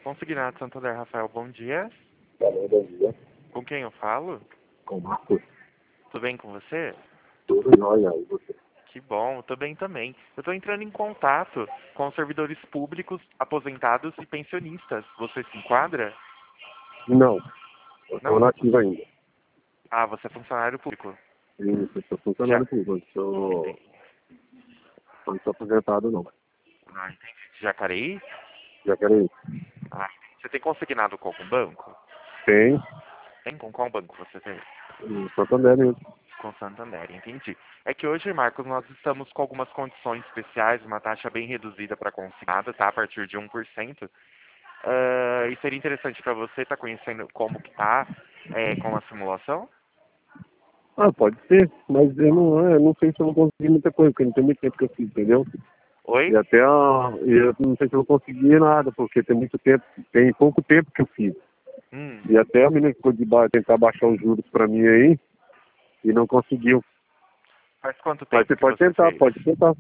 Consignado Santander, Rafael, bom dia. Alô, bom dia. Com quem eu falo? Com o Marcos. Tudo bem com você? Tudo jóia. E você? Que bom, tô bem também. Eu tô entrando em contato com servidores públicos, aposentados e pensionistas. Você se enquadra? Não, eu estou Não? nativo ainda. Ah, você é funcionário público. Isso, eu sou Já. funcionário público. Entendi. Não sou aposentado, não. Ah, entendi. Jacareí? Já quero ir. Ah, entendi. Você tem consignado com algum banco? Tem, Tem? Com qual banco você tem? em Santander mesmo. Com Santander, entendi. É que hoje, Marcos, nós estamos com algumas condições especiais, uma taxa bem reduzida para consignado, tá? A partir de 1%. E seria interessante para você estar conhecendo como que tá com a simulação? Ah, pode ser, mas eu não sei se eu vou conseguir muita coisa, porque não tem muito tempo que eu fiz, entendeu? Oi? E eu não sei se eu vou conseguir nada, porque tem muito tempo, tem pouco tempo que eu fiz. Hum. E até a menina ficou de tentar baixar os juros para mim aí e não conseguiu. Faz quanto Mas tempo você que pode você tentar, fez? pode tentar.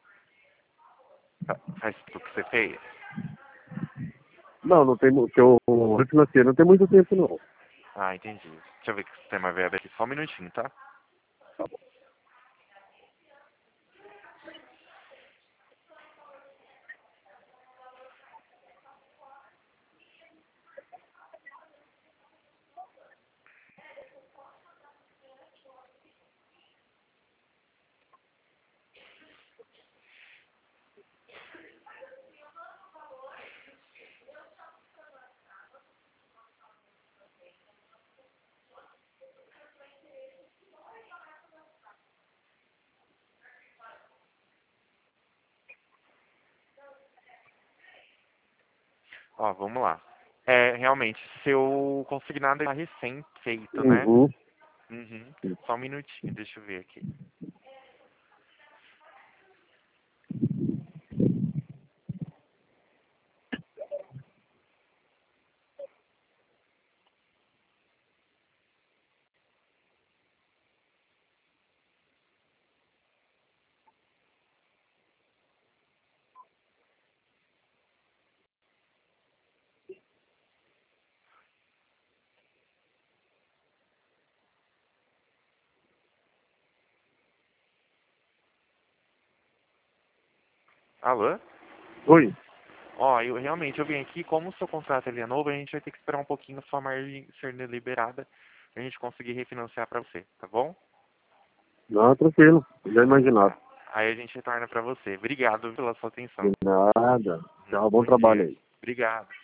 Faz o que você fez? Não, não tem que eu financeiro não tem muito tempo não. Ah, entendi. Deixa eu ver que o sistema vai abrir aqui. Só um minutinho, tá? Ó, vamos lá. Realmente, seu consignado é recém-feito, né? Uhum. Uhum. Só um minutinho, deixa eu ver aqui. Alô? Oi. Ó, eu vim aqui, como o seu contrato ele é novo, a gente vai ter que esperar um pouquinho a sua margem ser liberada pra gente conseguir refinanciar pra você, tá bom? Não, tranquilo. Já imaginava. Tá. Aí a gente retorna pra você. Obrigado pela sua atenção. De nada. Tchau, bom Bom trabalho dia. aí. Obrigado.